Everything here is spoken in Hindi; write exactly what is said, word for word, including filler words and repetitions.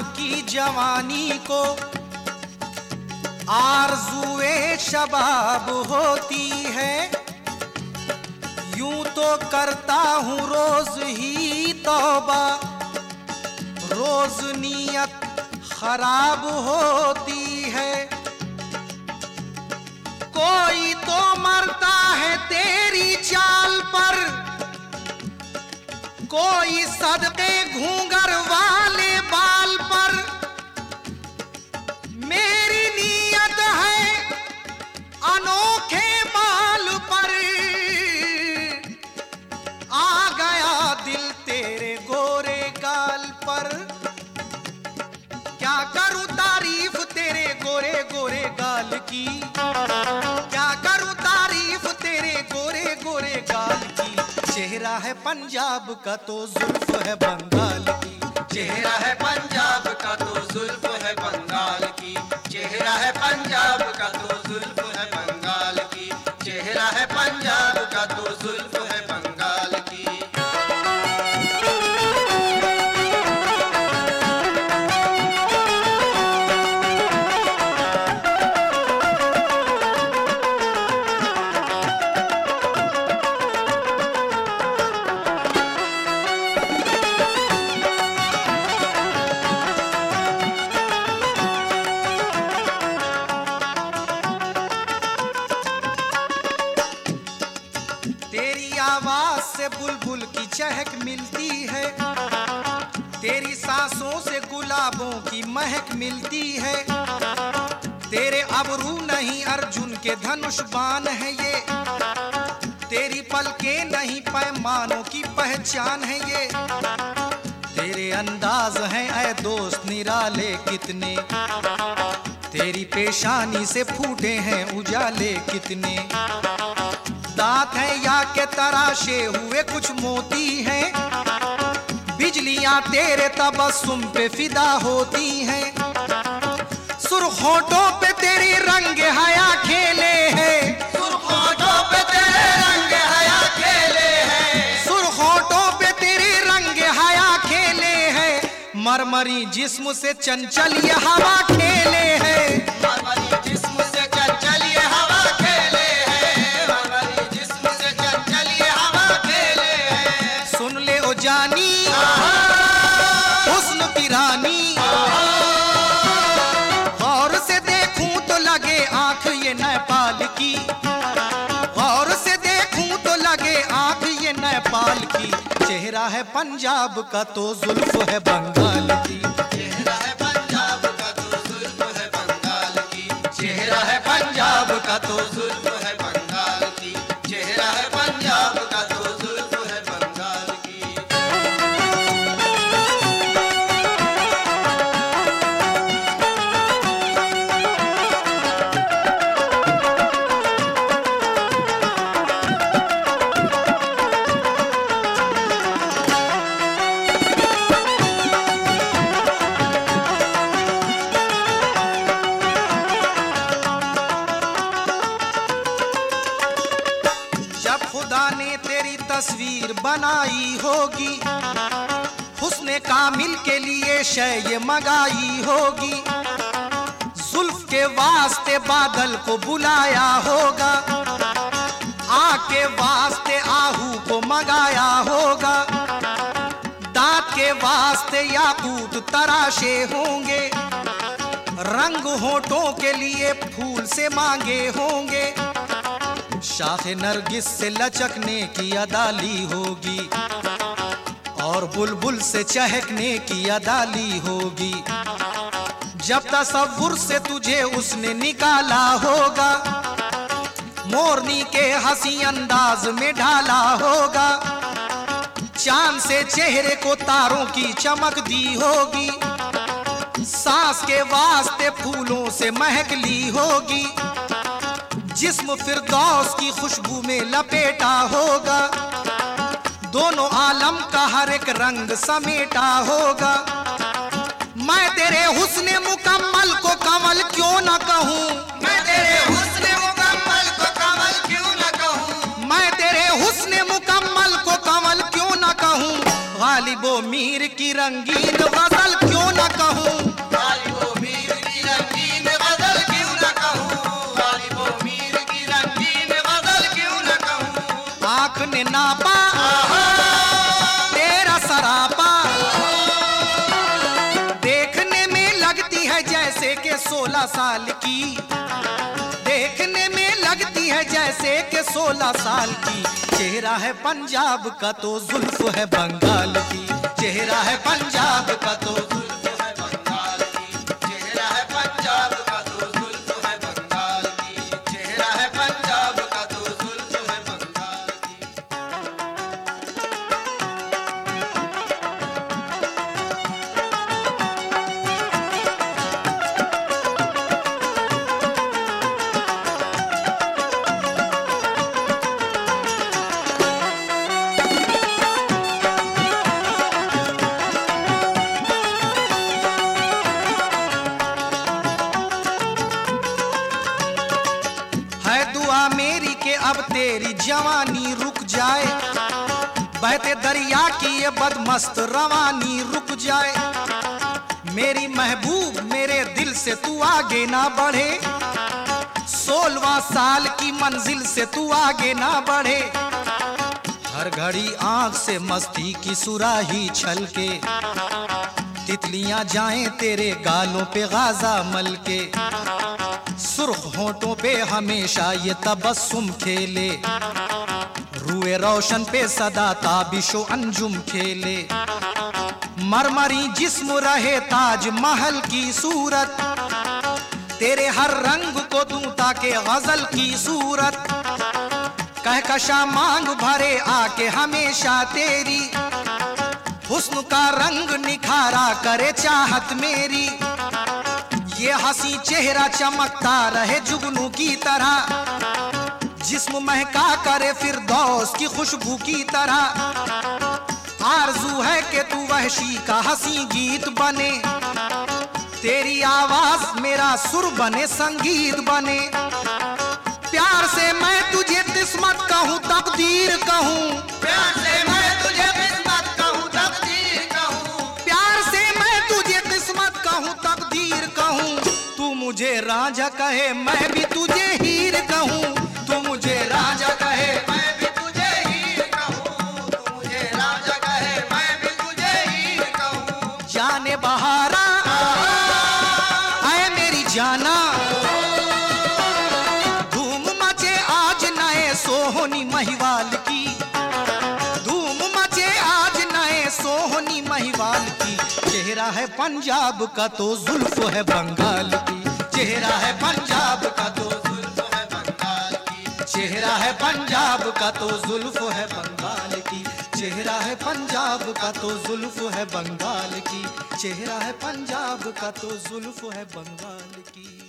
की जवानी को आरज़ुए शबाब होती है। यूं तो करता हूँ रोज ही तौबा, रोज नीयत खराब होती है। कोई तो मरता है तेरी चाल पर, कोई सदके घूंगर वाले बाल पर। मेरी नीयत है अनोखे बाल पर, आ गया दिल तेरे गोरे गाल पर। क्या करूं तारीफ तेरे गोरे गोरे गाल की, क्या करूं तारीफ तेरे गोरे गोरे गाल की। चेहरा है पंजाब का तो जुल्फ है बंगाल की, चेहरा है पंजाब का तो जुल्फ है बंगाल की, चेहरा है पंजाब का तो जुल्फ है बंगाल की, चेहरा है पंजाब का तो जुल्फ है बंगाल की। तेरी आवाज से बुलबुल की चहक मिलती है, तेरी सांसों से गुलाबों की महक मिलती है। तेरे अबरू नहीं अर्जुन के धनुष बाण है ये, तेरी पलकें नहीं पैमानों की पहचान है ये। तेरे अंदाज हैं ऐ दोस्त निराले कितने, तेरी पेशानी से फूटे हैं उजाले कितने। दांत है या के तराशे हुए कुछ मोती हैं, बिजलियां तेरे तबस्सुम पे फिदा होती हैं। सुर्ख होठों पे तेरी रंग हया खेले हैं, सुर्ख होठों पे तेरे रंग हया खेले हैं, सुर्ख होठों पे तेरी रंग हया खेले हैं। मरमरी जिस्म से चंचल ये हवा खेले हैं, मरमरी जिस्म से चंचल ये हवा खेले हैं, मरमरी जिस्म से चंचल ये हवा खेले हैं। सुन ले ओ जानी हुस्न की रानी, गौर से देखूं तो लगे आंख ये नेपाल की, गौर से देखूं तो लगे आंख ये नेपाल की। चेहरा है पंजाब का तो जुल्फ है बंगाल की, चेहरा है पंजाब का तो जुल्फ है बंगाल की, चेहरा है पंजाब का तो जुल्फ है बंगाल की, चेहरा है पंजाब का तो जुल्फ है बंगाल की। जब खुदा ने तेरी तस्वीर बनाई होगी, हुस्ने कामिल के लिए शय ये मंगाई होगी। जुल्फ के वास्ते बादल को बुलाया होगा, आग के वास्ते आहू को मंगाया होगा। दांत के वास्ते याकूत तराशे होंगे, रंग होठों के लिए फूल से मांगे होंगे। शाखे नरगिस से लचकने की अदाली होगी, और बुलबुल से चहकने की अदाली होगी। जब तसव्वुर से तुझे उसने निकाला होगा, मोरनी के हंसी अंदाज में ढाला होगा। चांद से चेहरे को तारों की चमक दी होगी, सांस के वास्ते फूलों से महक ली होगी। जिस्म फिरदौस की खुशबू में लपेटा होगा, दोनों आलम का हर एक रंग समेटा होगा। मैं तेरे हुस्ने मुकम्मल को कमल क्यों न कहूँ, मैं तेरे हुस्ने मुकम्मल को कमल क्यों न कहूँ, मैं तेरे हुस्ने मुकम्मल को कमल क्यों न कहूँ। गालिबो मीर की रंगीन गजल क्यों न कहूँ। जैसे के सोलह साल की, देखने में लगती है जैसे के सोलह साल की। चेहरा है पंजाब का तो जुल्फ है बंगाल की, चेहरा है पंजाब का तो जुल्फ है बंगाल की, चेहरा है पंजाब का तो जुल्फ है बंगाल की, चेहरा है पंजाब का तो जुल्फ है बंगाल की। है दुआ मेरी के अब तेरी जवानी रुक जाए, बहते दरिया की ये बदमस्त रवानी रुक जाए। मेरी महबूब मेरे दिल से तू आगे ना बढ़े, सोलवा साल की मंजिल से तू आगे ना बढ़े। हर घड़ी आंख से मस्ती की सुराही छलके, तितलियां जाएं तेरे गालों पे गाजा मल के। सुर्ख होंठों पे हमेशा ये तबस्सुम खेले, रूए रोशन पे सदा ताबिशो अंजुम खेले। मरमरी जिस्म रहे ताज महल की सूरत, तेरे हर रंग को दूं ताके गजल की सूरत। कहकशा मांग भरे आके हमेशा तेरी, हुस्न का रंग निखारा करे चाहत मेरी। ये हंसी चेहरा चमकता रहे जुगनू की तरह, जिस्म महका करे फिरदौस की खुशबू की तरह। आरज़ू है कि तू वहशी का हंसी गीत बने, तेरी आवाज मेरा सुर बने संगीत बने। प्यार से मैं तुझे किस्मत कहूँ तकदीर कहूँ, प्यार से मैं तुझे किस्मत कहूँ तकदीर कहूँ, प्यार से मैं तुझे किस्मत कहूँ तकदीर कहूँ। तू मुझे राजा कहे मैं भी तुझे हीर कहूँ, तू मुझे राजा कहे मैं भी तुझे हीर कहूँ, तू मुझे राजा कहे मैं भी तुझे हीर कहूँ। जाने बहारा आए मेरी जाना, धूम मचे आज नए सोहनी महिवाल की, धूम मचे आज नए सोहनी महिवाल की। चेहरा है पंजाब का तो जुल्फ है बंगाल की, चेहरा है पंजाब का तो जुल्फ है बंगाल की, चेहरा है पंजाब का तो जुल्फ है बंगाल की, चेहरा है पंजाब का तो जुल्फ है बंगाल की, चेहरा है पंजाब का तो जुल्फ है बंगाल की।